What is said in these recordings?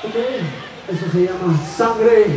Ok, eso se llama Sangre.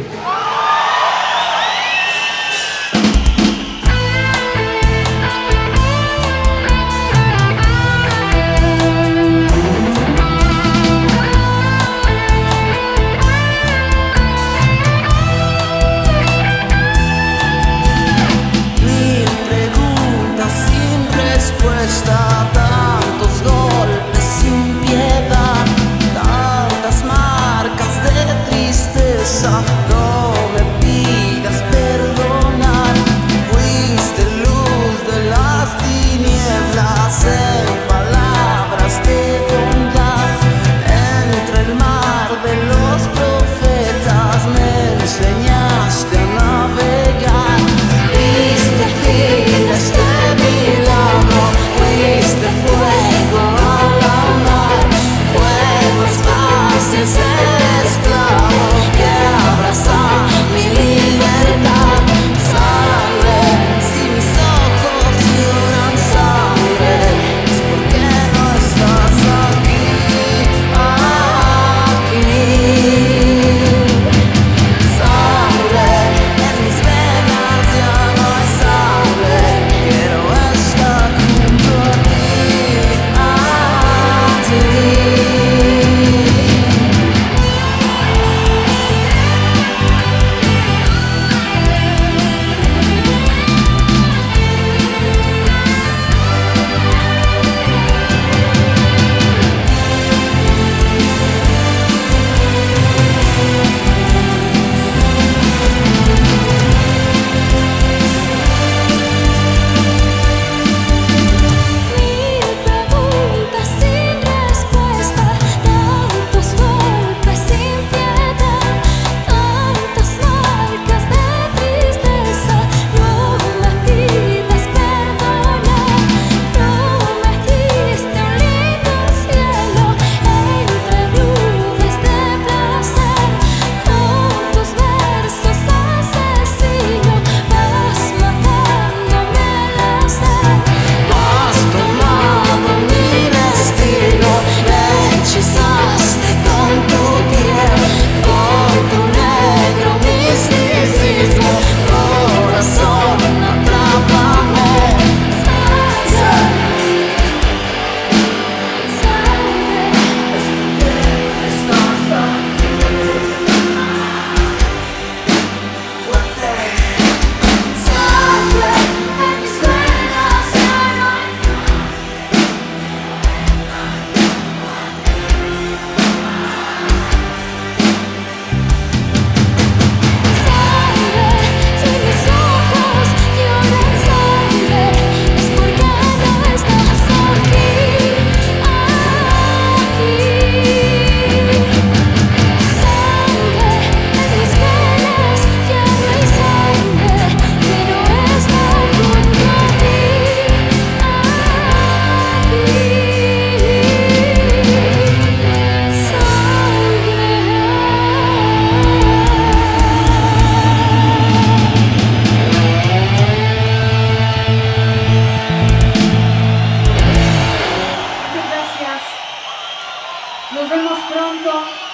Tantos golpes sin piedad, tantas marcas de tristeza. No me pidas perdonar, fuiste luz de las tinieblas en palabras de bondad. Entre el mar de los profetas me enseñaste a navegar. Viste filas de milagro, fuiste fuego a la mar. Fuego es fácil ser esclavo que abraza mi libertad. Sangre, si mis ojos lloran sangre, es porque no estás aquí, Sangre, en mis venas ya no hay sangre. Quiero estar junto a Nos vemos pronto.